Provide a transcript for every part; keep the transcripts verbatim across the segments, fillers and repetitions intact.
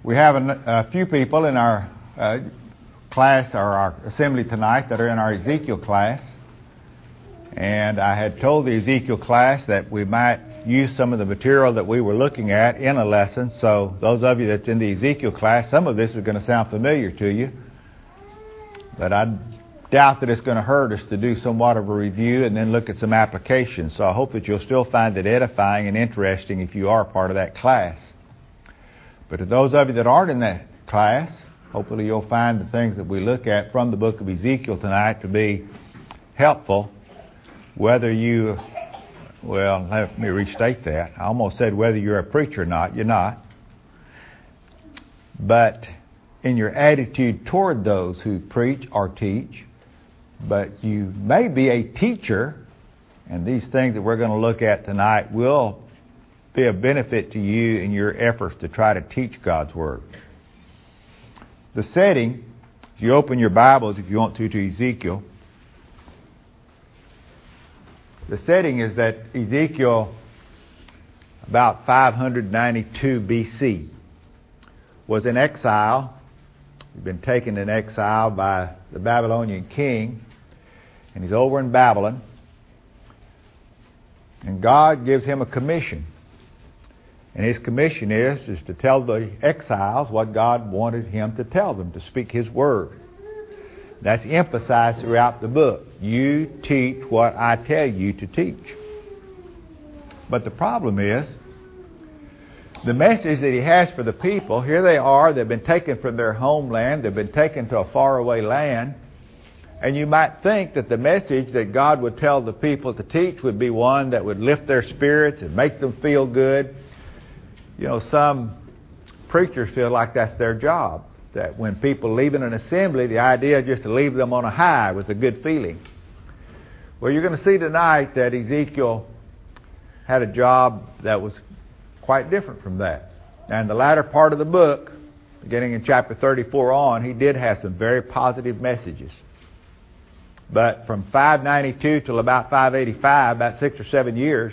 We have a, a few people in our uh, class or our assembly tonight that are in our Ezekiel class. And I had told the Ezekiel class that we might use some of the material that we were looking at in a lesson. So those of you that's in the Ezekiel class, some of this is going to sound familiar to you. But I doubt that it's going to hurt us to do somewhat of a review and then look at some applications. So I hope that you'll still find it edifying and interesting if you are part of that class. But to those of you that aren't in that class, hopefully you'll find the things that we look at from the book of Ezekiel tonight to be helpful, whether you, well, let me restate that. I almost said whether you're a preacher or not. You're not. But in your attitude toward those who preach or teach, but you may be a teacher, and these things that we're going to look at tonight will be a benefit to you in your efforts to try to teach God's Word. The setting, if you open your Bibles, if you want to, to Ezekiel, the setting is that Ezekiel, about five ninety-two B C, was in exile. He'd been taken in exile by the Babylonian king, and he's over in Babylon. And God gives him a commission. And his commission is, is to tell the exiles what God wanted him to tell them, to speak His Word. That's emphasized throughout the book. You teach what I tell you to teach. But the problem is, the message that he has for the people, here they are, they've been taken from their homeland, they've been taken to a faraway land, and you might think that the message that God would tell the people to teach would be one that would lift their spirits and make them feel good. You know, some preachers feel like that's their job, that when people leave in an assembly, the idea is just to leave them on a high with a good feeling. Well, you're going to see tonight that Ezekiel had a job that was quite different from that. And the latter part of the book, beginning in chapter thirty-four on, he did have some very positive messages. But from five ninety-two till about five eighty-five, about six or seven years,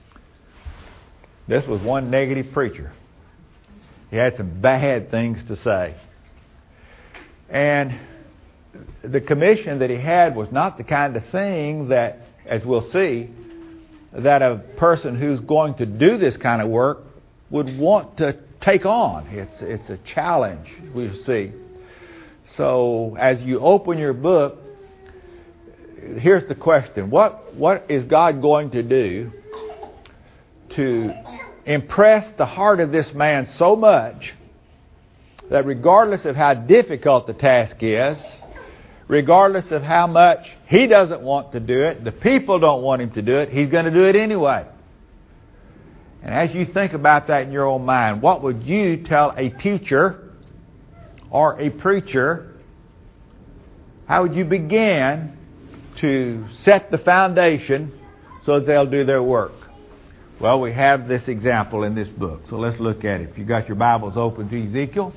this was one negative preacher. He had some bad things to say. And the commission that he had was not the kind of thing that, as we'll see, that a person who's going to do this kind of work would want to take on. It's it's a challenge, we see. So as you open your book, here's the question. What what is God going to do to impress the heart of this man so much that regardless of how difficult the task is, regardless of how much he doesn't want to do it, the people don't want him to do it, he's going to do it anyway. And as you think about that in your own mind, what would you tell a teacher or a preacher? How would you begin to set the foundation so that they'll do their work? Well, we have this example in this book, so let's look at it. If you got your Bibles open to Ezekiel,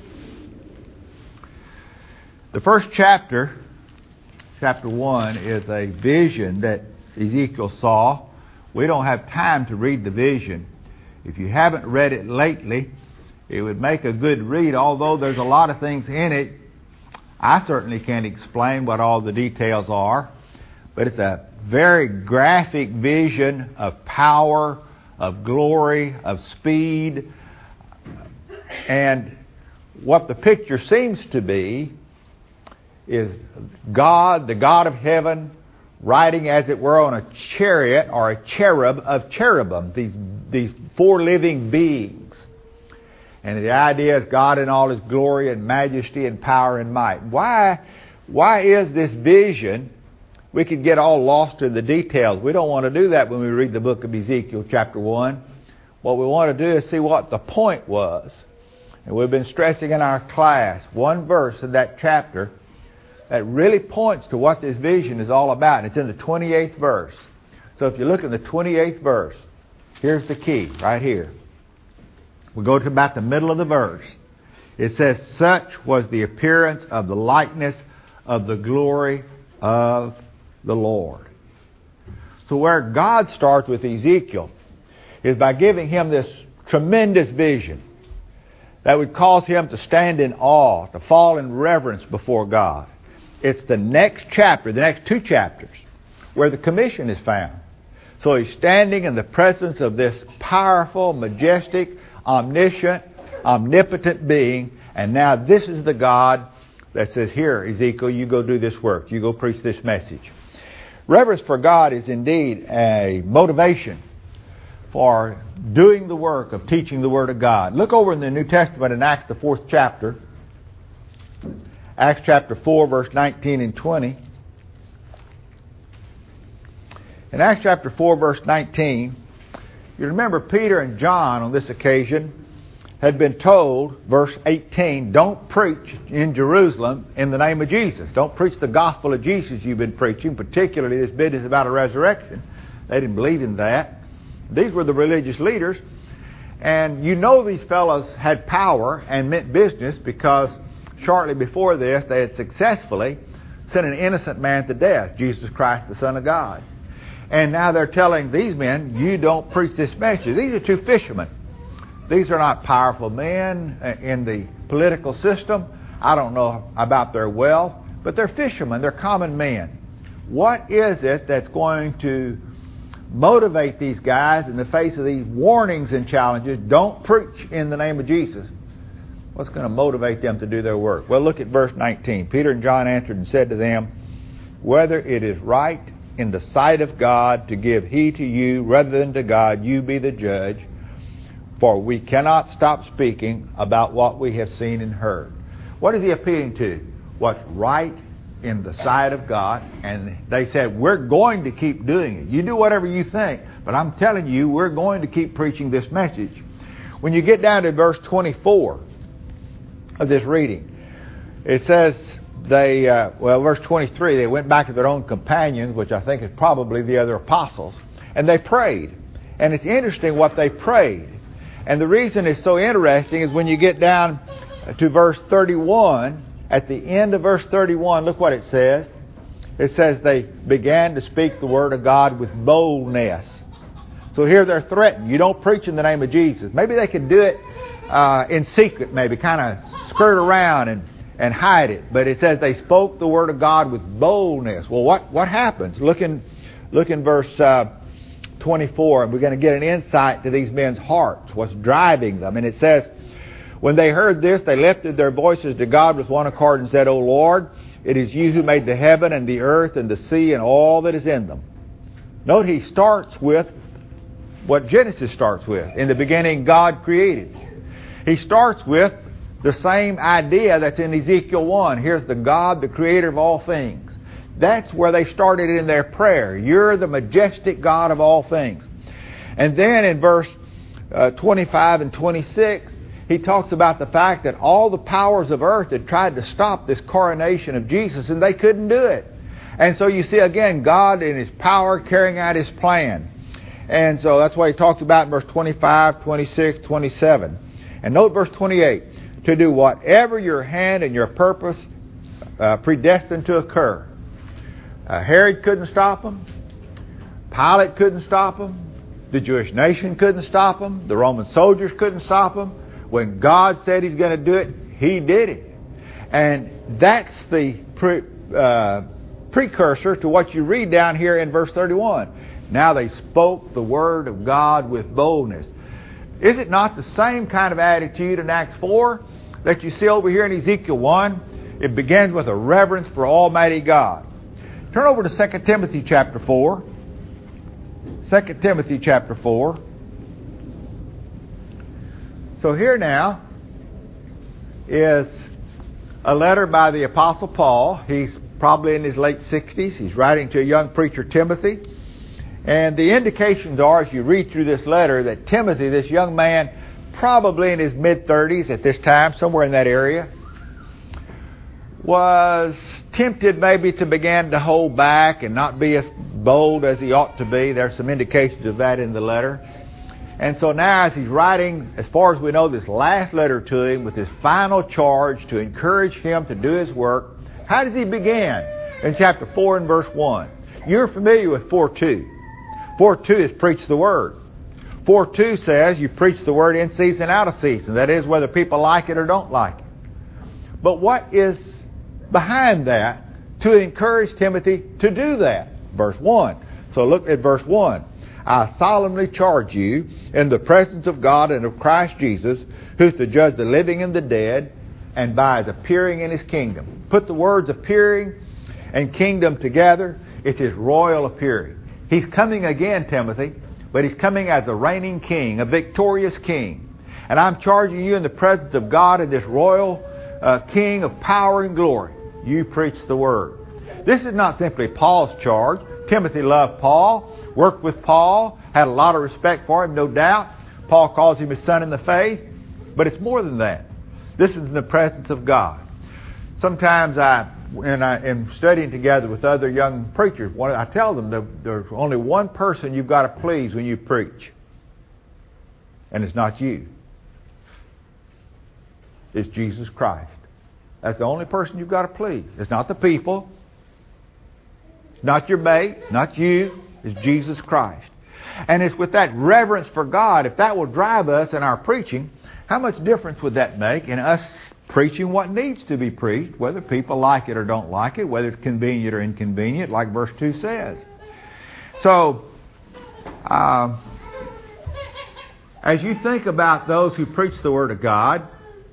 the first chapter, chapter one, is a vision that Ezekiel saw. We don't have time to read the vision. If you haven't read it lately, it would make a good read, although there's a lot of things in it. I certainly can't explain what all the details are, but it's a very graphic vision of power, of glory, of speed. And what the picture seems to be is God, the God of heaven, riding as it were on a chariot or a cherub of cherubim, these, these four living beings. And the idea is God in all His glory and majesty and power and might. Why, why is this vision? We could get all lost in the details. We don't want to do that when we read the book of Ezekiel chapter one. What we want to do is see what the point was. And we've been stressing in our class one verse in that chapter that really points to what this vision is all about. And it's in the twenty-eighth verse. So if you look at the twenty-eighth verse, here's the key right here. We go to about the middle of the verse. It says, "Such was the appearance of the likeness of the glory of the Lord." So where God starts with Ezekiel is by giving him this tremendous vision that would cause him to stand in awe, to fall in reverence before God. It's the next chapter, the next two chapters, where the commission is found. So he's standing in the presence of this powerful, majestic, omniscient, omnipotent being, and now this is the God that says, here, Ezekiel, you go do this work. You go preach this message. Reverence for God is indeed a motivation for doing the work of teaching the Word of God. Look over in the New Testament in Acts, the fourth chapter. Acts chapter four, verse nineteen and twenty. In Acts chapter four, verse nineteen, you remember Peter and John on this occasion had been told, verse eighteen, don't preach in Jerusalem in the name of Jesus. Don't preach the gospel of Jesus you've been preaching, particularly this business about a resurrection. They didn't believe in that. These were the religious leaders. And you know these fellows had power and meant business because shortly before this they had successfully sent an innocent man to death, Jesus Christ, the Son of God. And now they're telling these men, you don't preach this message. These are two fishermen. These are not powerful men in the political system. I don't know about their wealth, but they're fishermen. They're common men. What is it that's going to motivate these guys in the face of these warnings and challenges? Don't preach in the name of Jesus. What's going to motivate them to do their work? Well, look at verse nineteen. Peter and John answered and said to them, whether it is right in the sight of God to give heed to you rather than to God, you be the judge. For we cannot stop speaking about what we have seen and heard. What is he appealing to? What's right in the sight of God. And they said, we're going to keep doing it. You do whatever you think, but I'm telling you, we're going to keep preaching this message. When you get down to verse twenty-four of this reading, it says they, uh, well, verse twenty-three, they went back to their own companions, which I think is probably the other apostles, and they prayed. And it's interesting what they prayed. And the reason it's so interesting is when you get down to verse thirty-one, at the end of verse thirty-one, look what it says. It says they began to speak the Word of God with boldness. So here they're threatened. You don't preach in the name of Jesus. Maybe they could do it uh, in secret, maybe kind of skirt around and, and hide it. But it says they spoke the Word of God with boldness. Well, what, what happens? Look in, look in verse Uh, twenty-four, and we're going to get an insight to these men's hearts, what's driving them. And it says, when they heard this, they lifted their voices to God with one accord and said, O Lord, it is you who made the heaven and the earth and the sea and all that is in them. Note he starts with what Genesis starts with. In the beginning, God created. He starts with the same idea that's in Ezekiel one. Here's the God, the creator of all things. That's where they started in their prayer. You're the majestic God of all things. And then in verse uh, twenty-five and twenty-six, he talks about the fact that all the powers of earth had tried to stop this coronation of Jesus, and they couldn't do it. And so you see again God in His power carrying out His plan. And so that's what he talks about in verse twenty-five, twenty-six, twenty-seven. And note verse twenty-eight. To do whatever your hand and your purpose uh, predestined to occur. Uh, Herod couldn't stop them. Pilate couldn't stop them. The Jewish nation couldn't stop them. The Roman soldiers couldn't stop them. When God said He's going to do it, He did it. And that's the pre, uh, precursor to what you read down here in verse thirty-one. Now they spoke the word of God with boldness. Is it not the same kind of attitude in Acts four that you see over here in Ezekiel one? It begins with a reverence for Almighty God. Turn over to Second Timothy chapter four. Second Timothy chapter four. So here now is a letter by the Apostle Paul. He's probably in his late sixties. He's writing to a young preacher, Timothy. And the indications are, as you read through this letter, that Timothy, this young man, probably in his mid-thirties at this time, somewhere in that area, was tempted maybe to begin to hold back and not be as bold as he ought to be. There's some indications of that in the letter. And so now as he's writing, as far as we know, this last letter to him with his final charge to encourage him to do his work, how does he begin? In chapter four and verse one. You're familiar with four two. four two is preach the word. four two says you preach the word in season, out of season. That is, whether people like it or don't like it. But what is behind that to encourage Timothy to do that? Verse one. So look at verse one. I solemnly charge you in the presence of God and of Christ Jesus, who's to judge the living and the dead, and by his appearing in his kingdom. Put the words appearing and kingdom together. It's his royal appearing. He's coming again, Timothy, but he's coming as a reigning king, a victorious king. And I'm charging you in the presence of God and this royal uh, king of power and glory. You preach the word. This is not simply Paul's charge. Timothy loved Paul, worked with Paul, had a lot of respect for him, no doubt. Paul calls him his son in the faith. But it's more than that. This is in the presence of God. Sometimes I, when I am studying together with other young preachers, I tell them that there's only one person you've got to please when you preach. And it's not you. It's Jesus Christ. That's the only person you've got to please. It's not the people. It's not your mate. Not you. It's Jesus Christ. And it's with that reverence for God, if that will drive us in our preaching, how much difference would that make in us preaching what needs to be preached, whether people like it or don't like it, whether it's convenient or inconvenient, like verse two says. So, uh, as you think about those who preach the Word of God,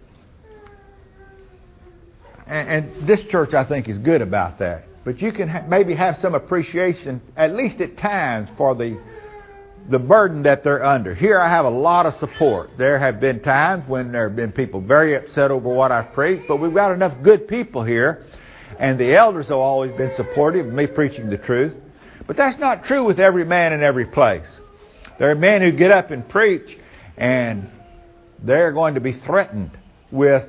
and, and this church I think is good about that, but you can ha- maybe have some appreciation, at least at times, for the the burden that they're under. Here I have a lot of support. There have been times when there have been people very upset over what I've preached, but we've got enough good people here, and the elders have always been supportive of me preaching the truth. But that's not true with every man in every place. There are men who get up and preach, and they're going to be threatened with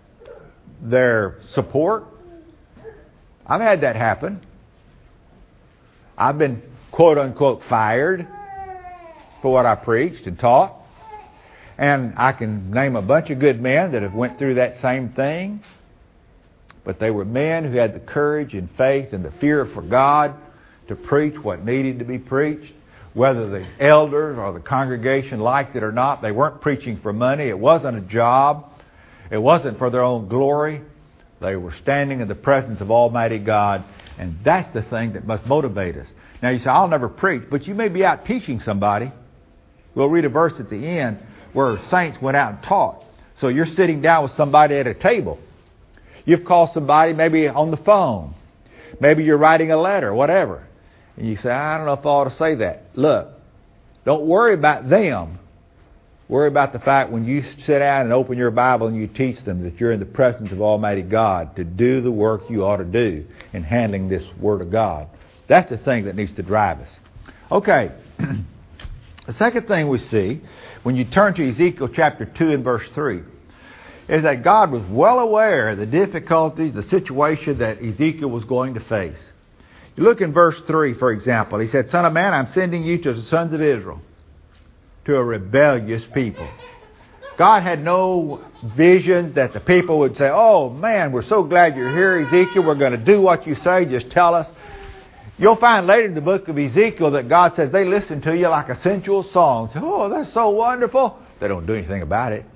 their support. I've had that happen. I've been quote-unquote fired for what I preached and taught. And I can name a bunch of good men that have went through that same thing. But they were men who had the courage and faith and the fear for God to preach what needed to be preached. Whether the elders or the congregation liked it or not, they weren't preaching for money. It wasn't a job. It wasn't for their own glory. They were standing in the presence of Almighty God. And that's the thing that must motivate us. Now you say, I'll never preach. But you may be out teaching somebody. We'll read a verse at the end where saints went out and taught. So you're sitting down with somebody at a table. You've called somebody maybe on the phone. Maybe you're writing a letter, whatever. And you say, I don't know if I ought to say that. Look, don't worry about them. Worry about the fact when you sit down and open your Bible and you teach them that you're in the presence of Almighty God to do the work you ought to do in handling this Word of God. That's the thing that needs to drive us. Okay. The second thing we see, when you turn to Ezekiel chapter two and verse three, is that God was well aware of the difficulties, the situation that Ezekiel was going to face. You look in verse three, for example. He said, Son of man, I'm sending you to the sons of Israel, to a rebellious people. God had no visions that the people would say, oh man, we're so glad you're here, Ezekiel. We're going to do what you say. Just tell us. You'll find later in the book of Ezekiel that God says they listen to you like a sensual song. Say, oh, that's so wonderful. They don't do anything about it.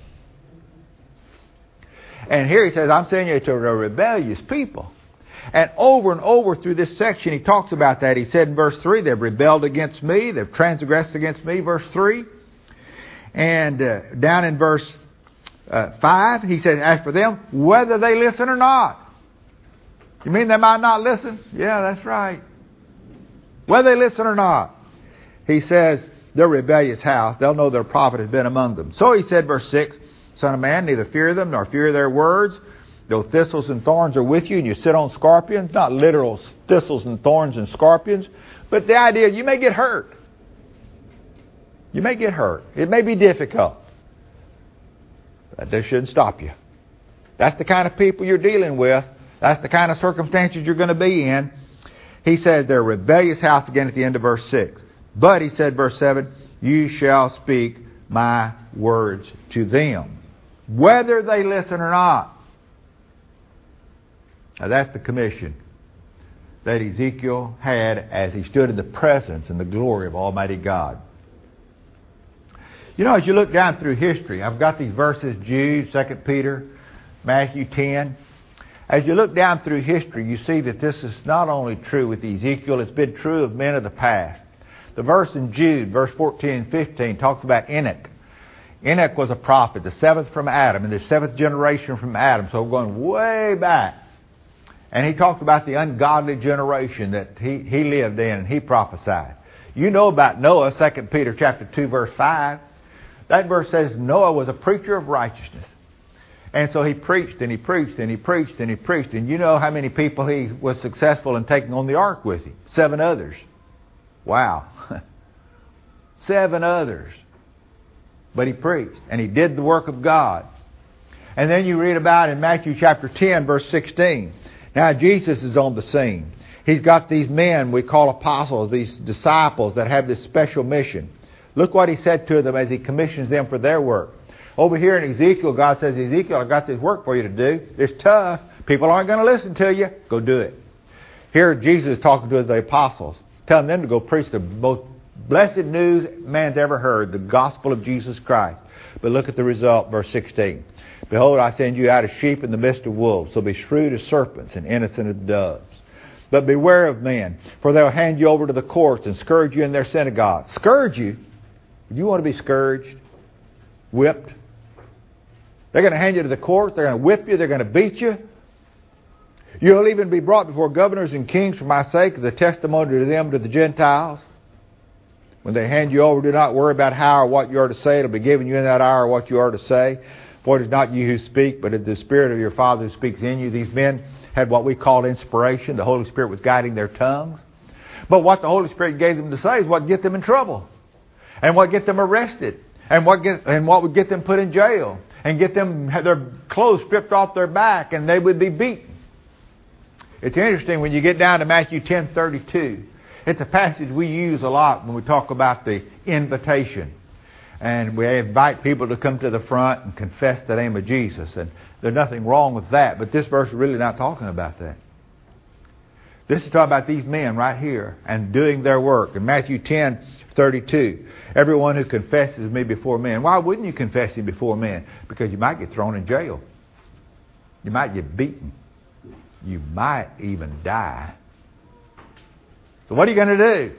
And here he says, I'm sending you to a rebellious people. And over and over through this section, he talks about that. He said in verse three, they've rebelled against me. They've transgressed against me, verse three. And uh, down in verse uh, five, he said, as for them, whether they listen or not. You mean they might not listen? Yeah, that's right. Whether they listen or not. He says, their rebellious house, they'll know their prophet has been among them. So he said, verse six, Son of man, neither fear them nor fear their words. Though thistles and thorns are with you and you sit on scorpions, not literal thistles and thorns and scorpions, but the idea you may get hurt. You may get hurt. It may be difficult. But that shouldn't stop you. That's the kind of people you're dealing with. That's the kind of circumstances you're going to be in. He said, their rebellious house, again at the end of verse six. But, he said, verse seven, you shall speak my words to them, whether they listen or not. Now that's the commission that Ezekiel had as he stood in the presence and the glory of Almighty God. You know, as you look down through history, I've got these verses, Jude, Second Peter, Matthew ten. As you look down through history, you see that this is not only true with Ezekiel, it's been true of men of the past. The verse in Jude, verse fourteen and fifteen, talks about Enoch. Enoch was a prophet, the seventh from Adam, and the seventh generation from Adam, so we're going way back. And he talked about the ungodly generation that he, he lived in, and he prophesied. You know about Noah, Second Peter chapter two, verse five. That verse says Noah was a preacher of righteousness. And so he preached and he preached and he preached and he preached. And you know how many people he was successful in taking on the ark with him? Seven others. Wow. Seven others. But he preached and he did the work of God. And then you read about in Matthew chapter ten, verse sixteen. Now Jesus is on the scene. He's got these men we call apostles, these disciples that have this special mission. Look what he said to them as he commissions them for their work. Over here in Ezekiel, God says, Ezekiel, I've got this work for you to do. It's tough. People aren't going to listen to you. Go do it. Here Jesus is talking to the apostles, telling them to go preach the most blessed news man's ever heard, the gospel of Jesus Christ. But look at the result, verse sixteen. Behold, I send you out as sheep in the midst of wolves, so be shrewd as serpents and innocent as doves. But beware of men, for they'll hand you over to the courts and scourge you in their synagogues. Scourge you? Do you want to be scourged? Whipped? They're going to hand you to the court. They're going to whip you. They're going to beat you. You'll even be brought before governors and kings for my sake as a testimony to them, to the Gentiles. When they hand you over, do not worry about how or what you are to say. It'll be given you in that hour what you are to say. For it is not you who speak, but it is the Spirit of your Father who speaks in you. These men had what we call inspiration. The Holy Spirit was guiding their tongues. But what the Holy Spirit gave them to say is what get them in trouble. And what get them arrested. And what get, and what would get them put in jail. And get them have their clothes stripped off their back, and they would be beaten. It's interesting when you get down to Matthew ten thirty-two. It's a passage we use a lot when we talk about the invitation. And we invite people to come to the front and confess the name of Jesus. And there's nothing wrong with that. But this verse is really not talking about that. This is talking about these men right here and doing their work. In Matthew ten thirty-two, everyone who confesses me before men. Why wouldn't you confess him before men? Because you might get thrown in jail. You might get beaten. You might even die. So what are you going to do?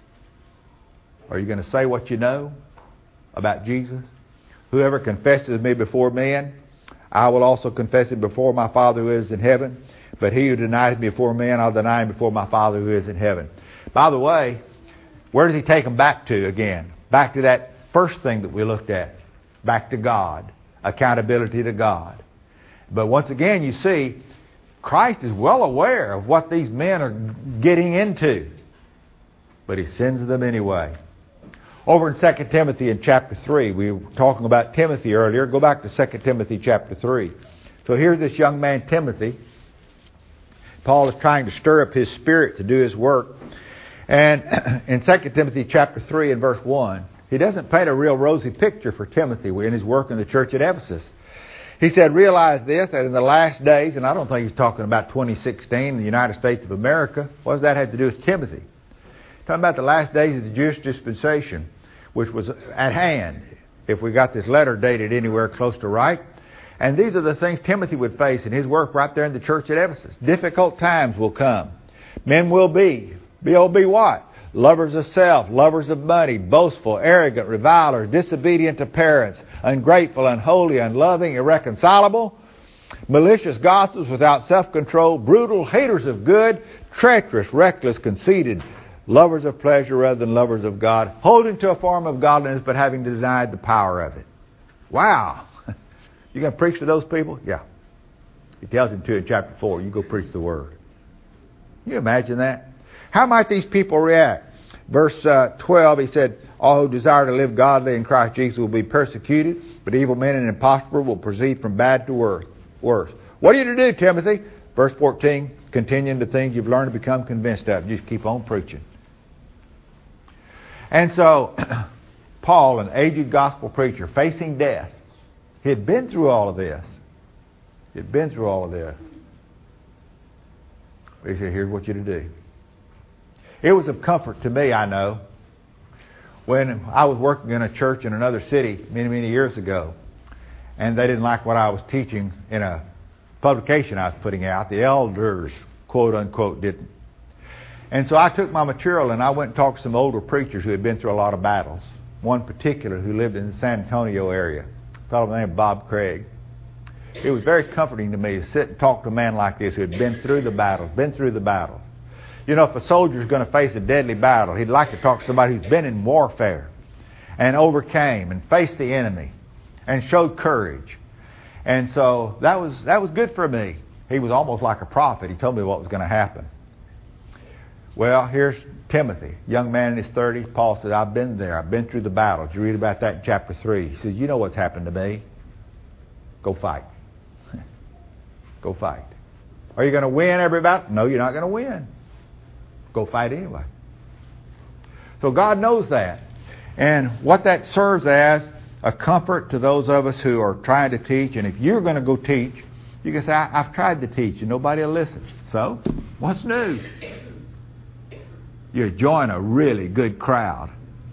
Are you going to say what you know about Jesus? Whoever confesses me before men, I will also confess him before my Father who is in heaven. But he who denies me before men, I'll deny him before my Father who is in heaven. By the way, where does he take them back to again? Back to that first thing that we looked at. Back to God. Accountability to God. But once again, you see, Christ is well aware of what these men are getting into. But he sends them anyway. Over in Second Timothy in chapter three, we were talking about Timothy earlier. Go back to Second Timothy chapter three. So here's this young man, Timothy. Paul is trying to stir up his spirit to do his work. And in Second Timothy chapter three and verse one, he doesn't paint a real rosy picture for Timothy in his work in the church at Ephesus. He said, realize this, that in the last days, and I don't think he's talking about twenty sixteen, the United States of America. What does that have to do with Timothy? Talking about the last days of the Jewish dispensation, which was at hand, if we got this letter dated anywhere close to right. And these are the things Timothy would face in his work right there in the church at Ephesus. Difficult times will come. Men will be, B O B what? Lovers of self, lovers of money, boastful, arrogant, revilers, disobedient to parents, ungrateful, unholy, unloving, irreconcilable, malicious gossips without self-control, brutal, haters of good, treacherous, reckless, conceited, lovers of pleasure rather than lovers of God, holding to a form of godliness but having denied the power of it. Wow. You going to preach to those people? Yeah. He tells him to in chapter four, you go preach the word. Can you imagine that? How might these people react? Verse uh, twelve, he said, all who desire to live godly in Christ Jesus will be persecuted, but evil men and impostors will proceed from bad to worse. worse. What are you to do, Timothy? Verse fourteen, continuing the things you've learned to become convinced of. Just keep on preaching. And so, Paul, an aged gospel preacher, facing death, he had been through all of this. He had been through all of this. But he said, here's what you're to do. It was of comfort to me, I know, when I was working in a church in another city many, many years ago, and they didn't like what I was teaching in a publication I was putting out. The elders, quote unquote, didn't. And so I took my material and I went and talked to some older preachers who had been through a lot of battles. One particular who lived in the San Antonio area, a fellow named Bob Craig. It was very comforting to me to sit and talk to a man like this who had been through the battles, been through the battles. You know, if a soldier's going to face a deadly battle, he'd like to talk to somebody who's been in warfare and overcame and faced the enemy and showed courage. And so that was that was good for me. He was almost like a prophet. He told me what was going to happen. Well, here's Timothy, young man in his thirties. Paul said, I've been there. I've been through the battles. You read about that in chapter three. He says, you know what's happened to me. Go fight. Go fight. Are you going to win every battle? No, you're not going to win. Go fight anyway. So God knows that. And what that serves as a comfort to those of us who are trying to teach. And if you're going to go teach, you can say, I, I've tried to teach and nobody will listen. So, what's new? You join a really good crowd.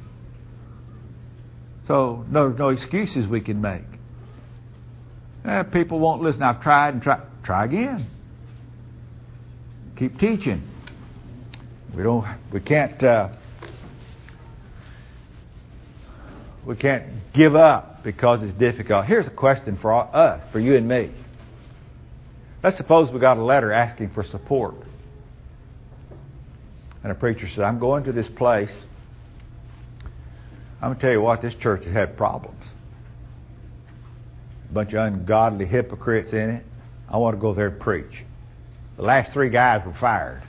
So, no, no excuses we can make. Eh, people won't listen. I've tried and tried. Try again. Keep teaching. We don't. We can't. Uh, we can't give up because it's difficult. Here's a question for all, us, for you and me. Let's suppose we got a letter asking for support, and a preacher said, "I'm going to this place. I'm going to tell you what. This church has had problems. A bunch of ungodly hypocrites in it. I want to go there and preach. The last three guys were fired.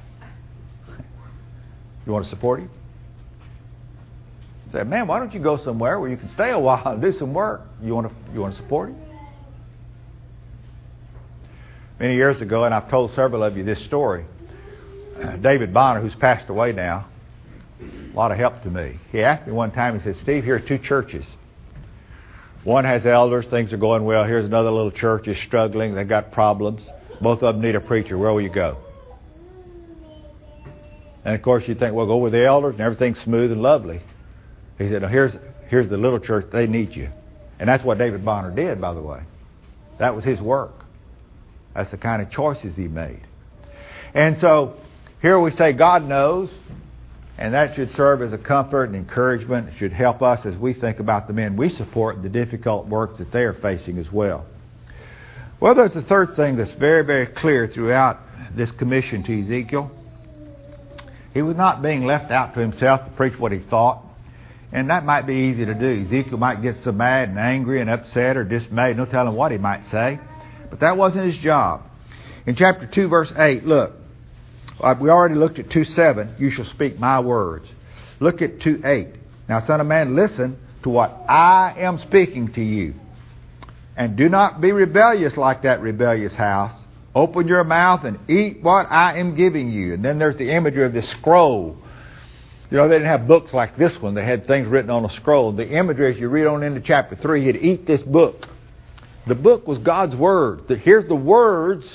You want to support him?" Say, man, why don't you go somewhere where you can stay a while and do some work? You want to you want to support him? Many years ago, and I've told several of you this story, uh, David Bonner, who's passed away now, a lot of help to me. He asked me one time, he said, Steve, here are two churches. One has elders, things are going well. Here's another little church is struggling. They've got problems. Both of them need a preacher. Where will you go? And of course you think, well, go with the elders and everything's smooth and lovely. He said, no, here's here's the little church. They need you. And that's what David Bonner did, by the way. That was his work. That's the kind of choices he made. And so here we say God knows. And that should serve as a comfort and encouragement. It should help us as we think about the men we support and the difficult works that they are facing as well. Well, there's a third thing that's very, very clear throughout this commission to Ezekiel. He was not being left out to himself to preach what he thought. And that might be easy to do. Ezekiel might get so mad and angry and upset or dismayed. No telling what he might say. But that wasn't his job. In chapter two, verse eight, look. We already looked at two seven. You shall speak my words. Look at two eight. Now, son of man, listen to what I am speaking to you. And do not be rebellious like that rebellious house. Open your mouth and eat what I am giving you. And then there's the imagery of this scroll. You know, they didn't have books like this one. They had things written on a scroll. The imagery, as you read on into chapter three, he'd eat this book. The book was God's Word. Here's the words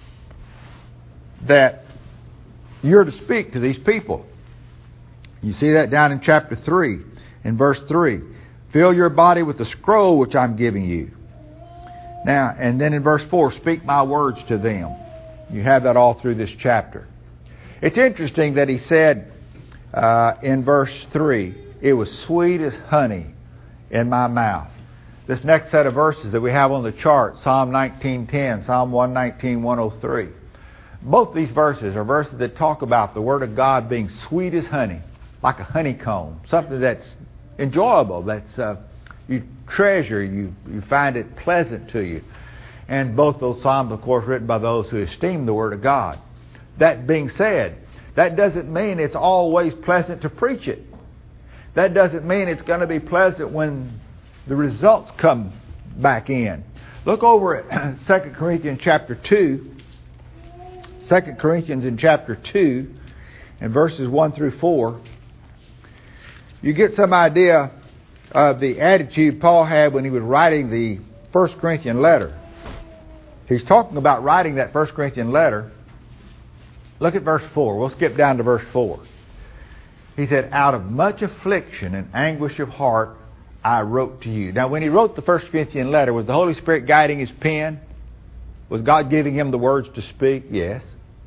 that you're to speak to these people. You see that down in chapter three, in verse three. Fill your body with the scroll which I'm giving you. Now, and then in verse four, speak my words to them. You have that all through this chapter. It's interesting that he said uh, in verse three, it was sweet as honey in my mouth. This next set of verses that we have on the chart, Psalm nineteen ten, Psalm one nineteen, one oh three. Both these verses are verses that talk about the Word of God being sweet as honey, like a honeycomb, something that's enjoyable, that's uh, you treasure, you, you find it pleasant to you. And both those Psalms, of course, written by those who esteem the Word of God. That being said, that doesn't mean it's always pleasant to preach it. That doesn't mean it's going to be pleasant when the results come back in. Look over at Second Corinthians chapter two. Second Corinthians in chapter two and verses one through four. You get some idea of the attitude Paul had when he was writing the First Corinthian letter. He's talking about writing that First Corinthian letter. Look at verse four. We'll skip down to verse four. He said, out of much affliction and anguish of heart, I wrote to you. Now, when he wrote the First Corinthians letter, was the Holy Spirit guiding his pen? Was God giving him the words to speak? Yes.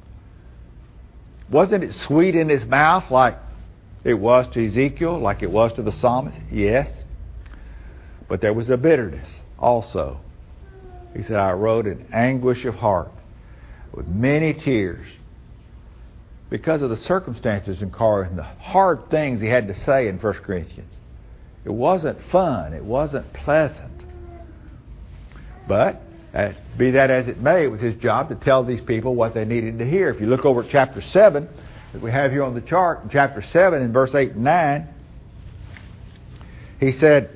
Wasn't it sweet in his mouth like it was to Ezekiel, like it was to the psalmist? Yes. But there was a bitterness also. He said, I wrote in anguish of heart with many tears because of the circumstances in Corinth and the hard things he had to say in First Corinthians. It wasn't fun. It wasn't pleasant. But uh, be that as it may, it was his job to tell these people what they needed to hear. If you look over at chapter seven, that we have here on the chart, in chapter seven, in verse eight and nine, he said,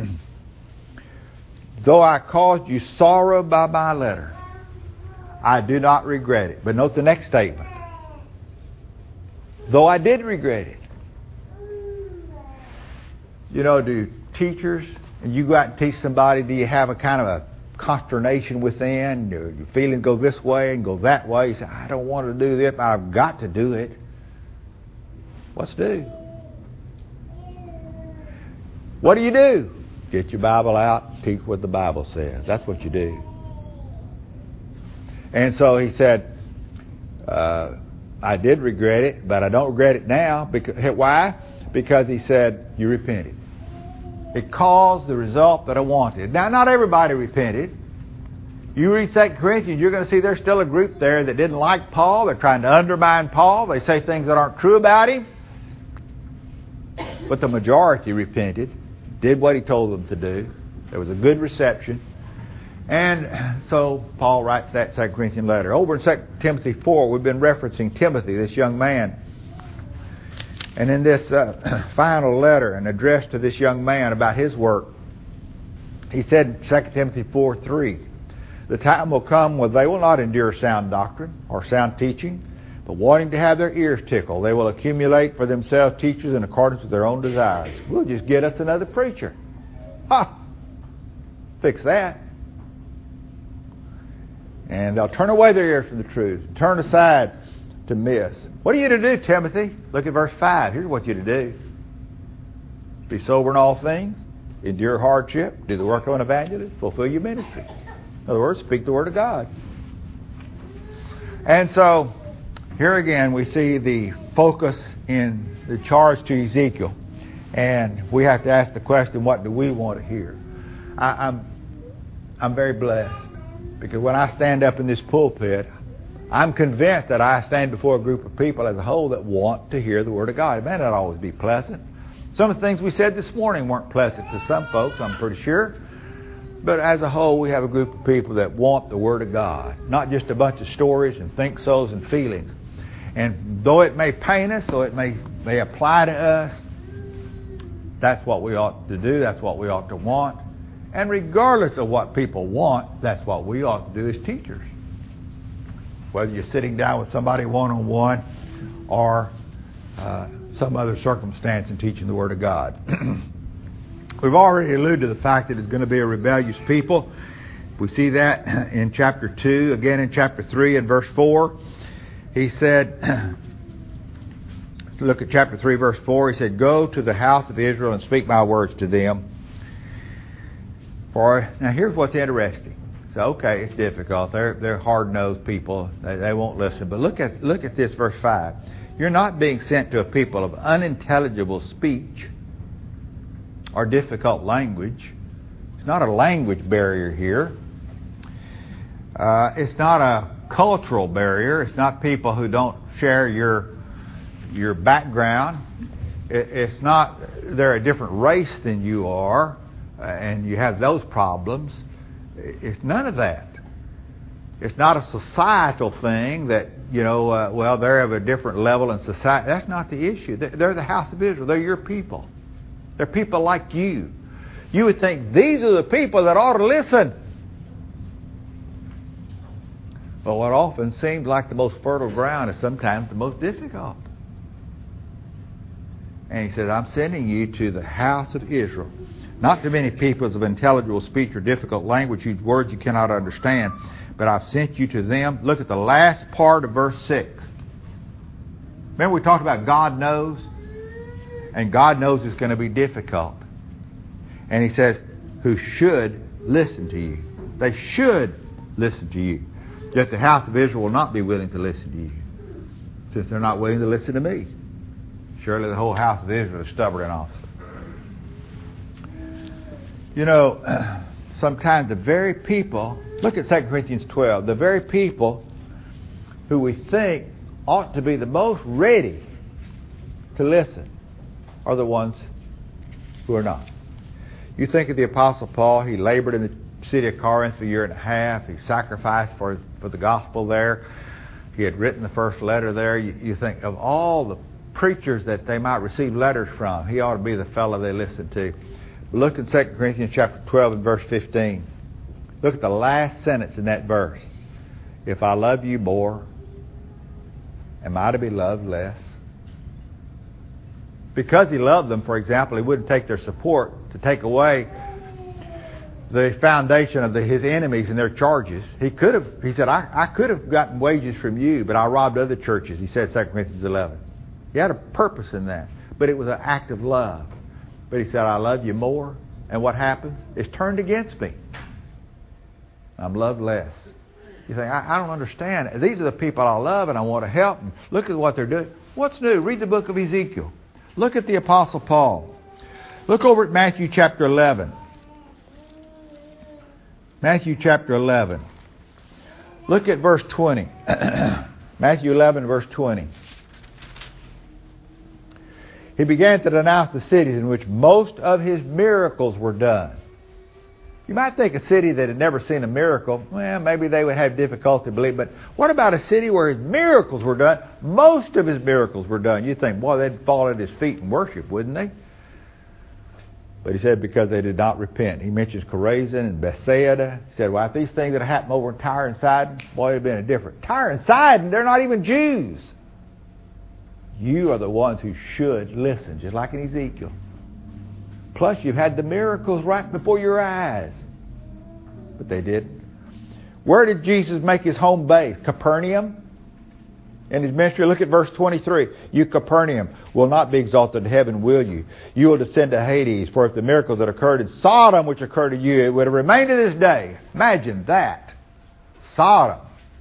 though I caused you sorrow by my letter, I do not regret it. But note the next statement. Though I did regret it. You know, do teachers, and you go out and teach somebody, do you have a kind of a consternation within? Your feelings go this way and go that way. You say, I don't want to do this, but I've got to do it. What's do? What do you do? Get your Bible out, teach what the Bible says. That's what you do. And so he said, uh, I did regret it, but I don't regret it now. Because, why? Because he said, you repented. It caused the result that I wanted. Now, not everybody repented. You read Second Corinthians, you're going to see there's still a group there that didn't like Paul. They're trying to undermine Paul. They say things that aren't true about him. But the majority repented, did what he told them to do. There was a good reception. And so Paul writes that Second Corinthians letter. Over in Second Timothy four, we've been referencing Timothy, this young man. And in this uh, final letter, an address to this young man about his work, he said in Second Timothy four three, the time will come when they will not endure sound doctrine or sound teaching, but wanting to have their ears tickled, they will accumulate for themselves teachers in accordance with their own desires. We'll just get us another preacher. Ha! Fix that. And they'll turn away their ears from the truth, turn aside to miss. What are you to do, Timothy? Look at verse five. Here's what you're to do. Be sober in all things, endure hardship, do the work of an evangelist, fulfill your ministry. In other words, speak the word of God. And so, here again we see the focus in the charge to Ezekiel. And we have to ask the question, what do we want to hear? I, I'm, I'm very blessed. Because when I stand up in this pulpit, I'm convinced that I stand before a group of people as a whole that want to hear the Word of God. It may not always be pleasant. Some of the things we said this morning weren't pleasant to some folks, I'm pretty sure. But as a whole, we have a group of people that want the Word of God. Not just a bunch of stories and think-sos and feelings. And though it may pain us, though it may, may apply to us, that's what we ought to do. That's what we ought to want. And regardless of what people want, that's what we ought to do as teachers. Whether you're sitting down with somebody one-on-one or uh, some other circumstance in teaching the Word of God. We've already alluded to the fact that it's going to be a rebellious people. We see that in chapter two. Again in chapter three and verse four. He said, look at chapter three verse four. He said, go to the house of Israel and speak my words to them. For now here's what's interesting. So okay, it's difficult. They're they're hard-nosed people. They, they won't listen. But look at look at this verse five. You're not being sent to a people of unintelligible speech or difficult language. It's not a language barrier here. Uh, it's not a cultural barrier. It's not people who don't share your your background. It, it's not they're a different race than you are. Uh, and you have those problems. It's none of that. It's not a societal thing that, you know, uh, well, they're of a different level in society. That's not the issue. They're, they're the house of Israel. They're your people. They're people like you. You would think these are the people that ought to listen. But what often seems like the most fertile ground is sometimes the most difficult. And he said, I'm sending you to the house of Israel. Not to many peoples of intelligible speech or difficult language, whose words you cannot understand, but I've sent you to them. Look at the last part of verse six. Remember we talked about God knows? And God knows it's going to be difficult. And He says, who should listen to you. They should listen to you. Yet the house of Israel will not be willing to listen to you, since they're not willing to listen to me. Surely the whole house of Israel is stubborn and awesome. You know, sometimes the very people, look at Second Corinthians twelve, the very people who we think ought to be the most ready to listen are the ones who are not. You think of the Apostle Paul. He labored in the city of Corinth for a year and a half. He sacrificed for, for the gospel there. He had written the first letter there. You, you think of all the preachers that they might receive letters from, he ought to be the fellow they listen to. Look at Second Corinthians chapter twelve and verse fifteen. Look at the last sentence in that verse. If I love you more, am I to be loved less? Because he loved them, for example, he wouldn't take their support to take away the foundation of the, his enemies and their charges. He could have, he said, I, I could have gotten wages from you, but I robbed other churches, he said, Second Corinthians eleven. He had a purpose in that, but it was an act of love. But he said, I love you more, and what happens? It's turned against me. I'm loved less. You think, I, I don't understand. These are the people I love and I want to help. And look at what they're doing. What's new? Read the book of Ezekiel. Look at the Apostle Paul. Look over at Matthew chapter eleven. Matthew chapter eleven. Look at verse twenty. Matthew eleven, verse twenty. He began to denounce the cities in which most of his miracles were done. You might think a city that had never seen a miracle, well, maybe they would have difficulty believing. But what about a city where his miracles were done? Most of his miracles were done. You'd think, boy, they'd fall at his feet and worship, wouldn't they? But he said, because they did not repent. He mentions Chorazin and Bethsaida. He said, well, if these things that happened over in Tyre and Sidon, boy, it'd have been a different. Tyre and Sidon, they're not even Jews. You are the ones who should listen, just like in Ezekiel. Plus, you've had the miracles right before your eyes. But they didn't. Where did Jesus make his home base? Capernaum? In his ministry, look at verse twenty-three. You, Capernaum, will not be exalted to heaven, will you? You will descend to Hades. For if the miracles that occurred in Sodom, which occurred to you, it would have remained to this day. Imagine that. Sodom.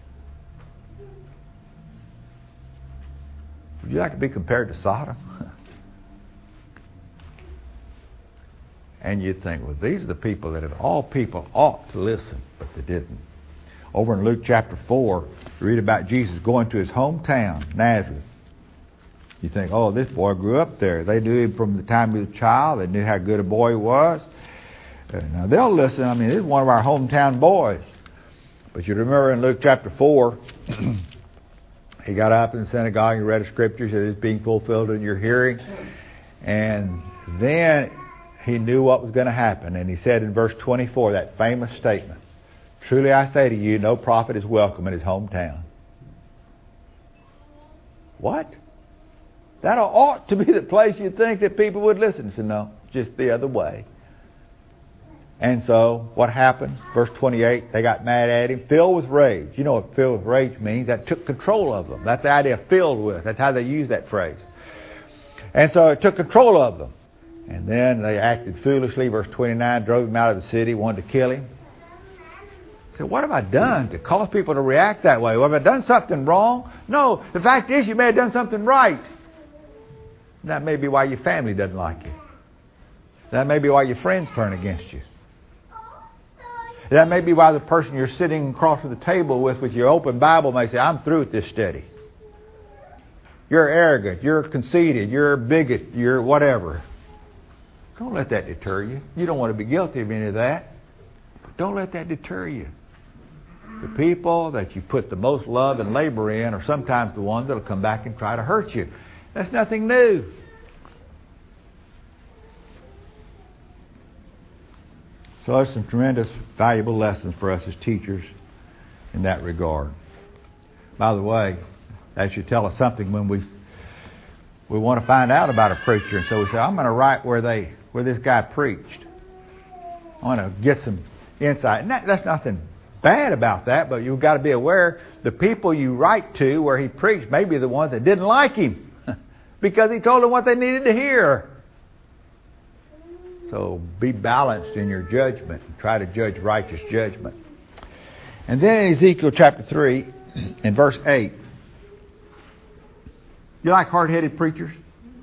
Would you like to be compared to Sodom? And you'd think, well, these are the people that of all people ought to listen, but they didn't. Over in Luke chapter four, you read about Jesus going to his hometown, Nazareth. You think, oh, this boy grew up there. They knew him from the time he was a child. They knew how good a boy he was. Uh, now, they'll listen. I mean, this is one of our hometown boys. But you remember in Luke chapter four, he got up in the synagogue and read the scriptures. It is being fulfilled in your hearing. And then he knew what was going to happen. And he said in verse twenty-four, that famous statement, truly I say to you, no prophet is welcome in his hometown. What? That ought to be the place you'd think that people would listen. So no, just the other way. And so what happened? Verse twenty-eight, they got mad at him, filled with rage. You know what filled with rage means? That took control of them. That's the idea of filled with. That's how they use that phrase. And so it took control of them. And then they acted foolishly. Verse twenty-nine, drove him out of the city, wanted to kill him. So what have I done to cause people to react that way? Well, have I done something wrong? No. The fact is, you may have done something right. That may be why your family doesn't like you. That may be why your friends turn against you. That may be why the person you're sitting across from the table with, with your open Bible, may say, I'm through with this study. You're arrogant. You're conceited. You're a bigot. You're whatever. Don't let that deter you. You don't want to be guilty of any of that. But don't let that deter you. The people that you put the most love and labor in are sometimes the ones that will come back and try to hurt you. That's nothing new. So there's some tremendous valuable lessons for us as teachers in that regard. By the way, that should tell us something when we we want to find out about a preacher, and so we say, I'm going to write where they where this guy preached. I want to get some insight. And that, that's nothing bad about that, but you've got to be aware the people you write to where he preached may be the ones that didn't like him. because he told them what they needed to hear. So be balanced in your judgment and try to judge righteous judgment. And then in Ezekiel chapter three, in verse eight, you like hard-headed preachers?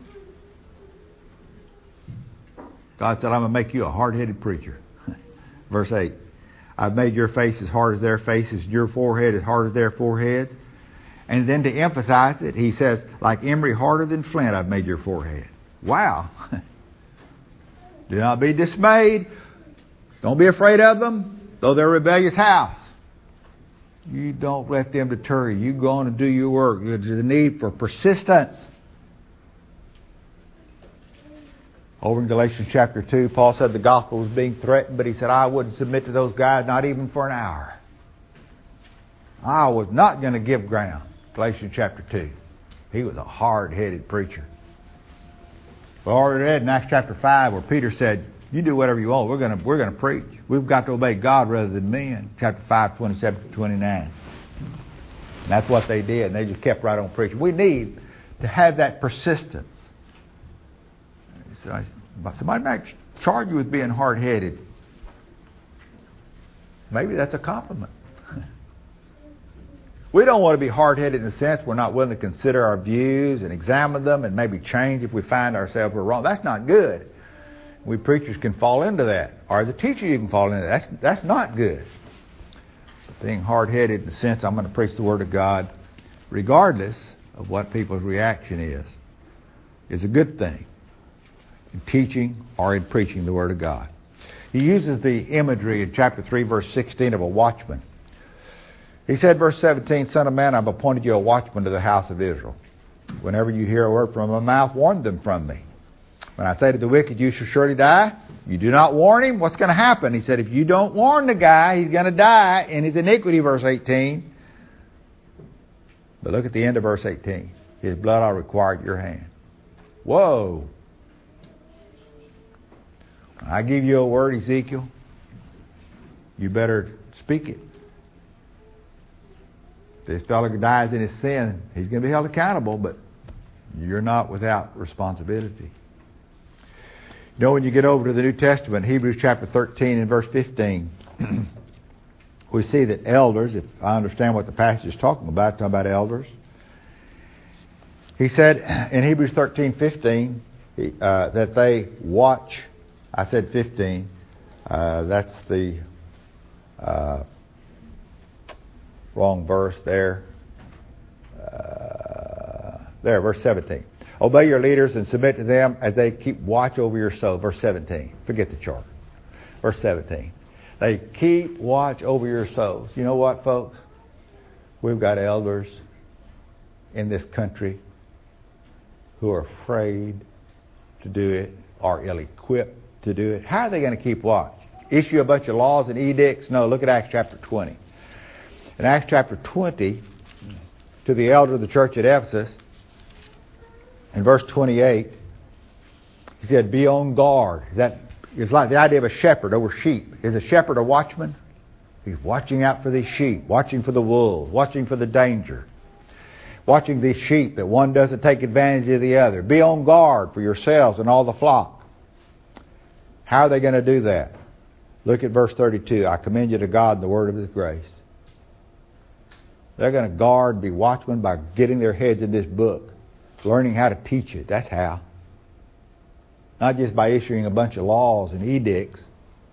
God said, I'm going to make you a hard-headed preacher. Verse eight, I've made your face as hard as their faces, your forehead as hard as their foreheads. And then to emphasize it, he says, like emery harder than flint, I've made your forehead. Wow. Do not be dismayed. Don't be afraid of them, though they're a rebellious house. You don't let them deter you. You go on and do your work. There's a need for persistence. Over in Galatians chapter two, Paul said the gospel was being threatened, but he said, I wouldn't submit to those guys, not even for an hour. I was not going to give ground. Galatians chapter two. He was a hard-headed preacher. We already read in Acts chapter five where Peter said, you do whatever you want. We're going to we're going to preach. We've got to obey God rather than men. Chapter five, twenty-seven to twenty-nine. And that's what they did. And they just kept right on preaching. We need to have that persistence. So I, somebody might charge you with being hard-headed. Maybe that's a compliment. We don't want to be hard-headed in the sense we're not willing to consider our views and examine them and maybe change if we find ourselves we're wrong. That's not good. We preachers can fall into that. Or as a teacher you can fall into that. That's, that's not good. But being hard-headed in the sense I'm going to preach the Word of God regardless of what people's reaction is, is a good thing in teaching or in preaching the Word of God. He uses the imagery in chapter three, verse sixteen of a watchman. He said, verse seventeen, Son of man, I've appointed you a watchman to the house of Israel. Whenever you hear a word from my mouth, warn them from me. When I say to the wicked, you shall surely die, you do not warn him, what's going to happen? He said, if you don't warn the guy, he's going to die in his iniquity, verse eighteen. But look at the end of verse eighteen. His blood I'll require at your hand. Whoa. When I give you a word, Ezekiel, you better speak it. This fellow dies in his sin, he's going to be held accountable, but you're not without responsibility. You know, when you get over to the New Testament, Hebrews chapter thirteen and verse fifteen, we see that elders, if I understand what the passage is talking about, talking about elders. He said in Hebrews thirteen fifteen uh, that they watch. I said fifteen. Uh, that's the uh, wrong verse there. Uh, there, verse seventeen. Obey your leaders and submit to them as they keep watch over your soul. Verse seventeen. Forget the chart. Verse seventeen. They keep watch over your souls. You know what, folks? We've got elders in this country who are afraid to do it or ill-equipped to do it. How are they going to keep watch? Issue a bunch of laws and edicts? No, look at Acts chapter twenty. In Acts chapter twenty, to the elder of the church at Ephesus, in verse twenty-eight, he said, be on guard. That is like the idea of a shepherd over sheep. Is a shepherd a watchman? He's watching out for these sheep, watching for the wolves, watching for the danger, watching these sheep that one doesn't take advantage of the other. Be on guard for yourselves and all the flock. How are they going to do that? Look at verse thirty-two. I commend you to God and the word of His grace. They're going to guard, be watchmen by getting their heads in this book, learning how to teach it. That's how. Not just by issuing a bunch of laws and edicts.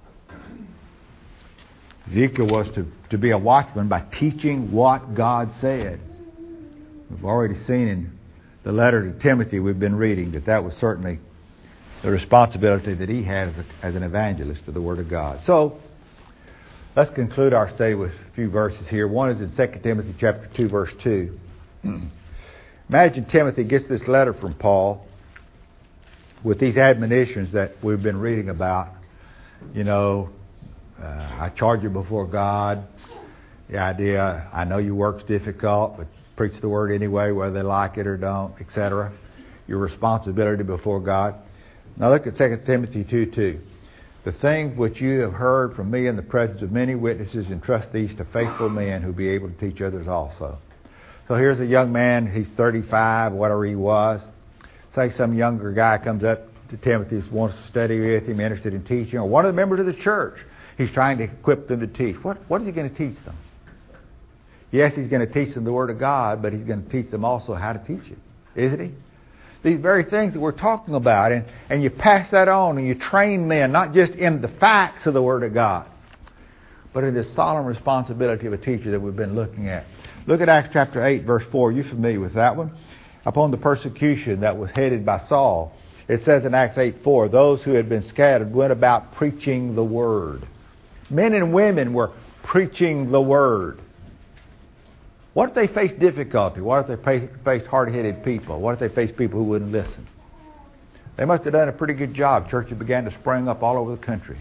Ezekiel was to, to be a watchman by teaching what God said. We've already seen in the letter to Timothy we've been reading that that was certainly the responsibility that he had as, a, as an evangelist of the Word of God. So, let's conclude our study with a few verses here. One is in Second Timothy chapter two, verse two. Imagine Timothy gets this letter from Paul with these admonitions that we've been reading about. You know, uh, I charge you before God. The idea, I know your work's difficult, but preach the Word anyway, whether they like it or don't, et cetera. Your responsibility before God. Now look at Second Timothy two two. The things which you have heard from me in the presence of many witnesses, entrust these to faithful men who be able to teach others also. So here's a young man, he's thirty-five, whatever he was, say some younger guy comes up to Timothy, wants to study with him, interested in teaching, or one of the members of the church. He's trying to equip them to teach. What, what is he going to teach them? Yes, he's going to teach them the Word of God, but he's going to teach them also how to teach it, isn't he? These very things that we're talking about, and, and you pass that on and you train men, not just in the facts of the Word of God, but in this solemn responsibility of a teacher that we've been looking at. Look at Acts chapter eight, verse four. You're familiar with that one. Upon the persecution that was headed by Saul, it says in Acts eight four, those who had been scattered went about preaching the Word. Men and women were preaching the Word. What if they faced difficulty? What if they faced hard-headed people? What if they faced people who wouldn't listen? They must have done a pretty good job. Churches began to spring up all over the country.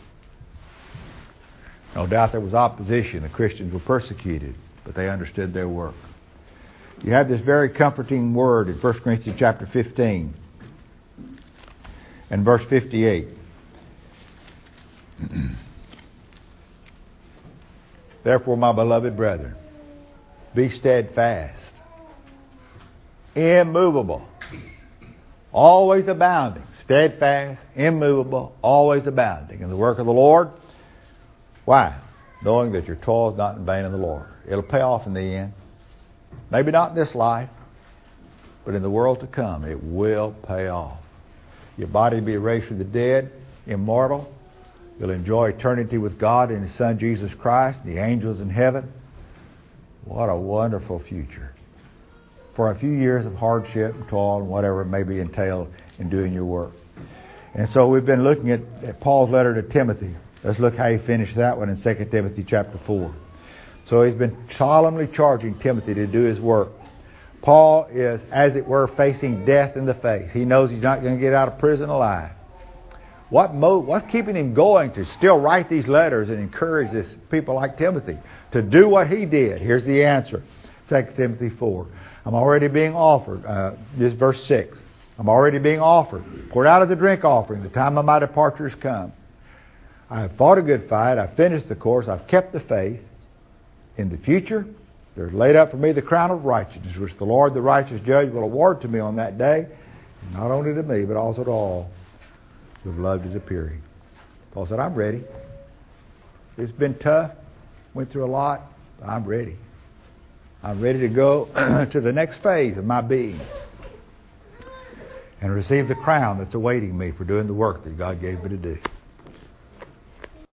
No doubt there was opposition. The Christians were persecuted, but they understood their work. You have this very comforting word in First Corinthians chapter fifteen and verse fifty-eight. Therefore, my beloved brethren, be steadfast, immovable, always abounding. Steadfast, immovable, always abounding in the work of the Lord. Why? Knowing that your toil is not in vain in the Lord. It'll pay off in the end. Maybe not in this life, but in the world to come, it will pay off. Your body will be raised from the dead, immortal. You'll enjoy eternity with God and His Son Jesus Christ, the angels in heaven. What a wonderful future. For a few years of hardship and toil and whatever it may be entailed in doing your work. And so we've been looking at, at Paul's letter to Timothy. Let's look how he finished that one in Second Timothy chapter four. So he's been solemnly charging Timothy to do his work. Paul is, as it were, facing death in the face. He knows he's not going to get out of prison alive. What mo- What's keeping him going to still write these letters and encourage this people like Timothy to do what he did? Here's the answer. Second Timothy four. I'm already being offered. Uh, this is verse six. I'm already being offered. Poured out as a drink offering. The time of my departure has come. I have fought a good fight. I've finished the course. I've kept the faith. In the future, there's laid up for me the crown of righteousness, which the Lord, the righteous judge, will award to me on that day. Not only to me, but also to all who have loved His appearing. Paul said, I'm ready. It's been tough. Went through a lot. But I'm ready. I'm ready to go to the next phase of my being and receive the crown that's awaiting me for doing the work that God gave me to do.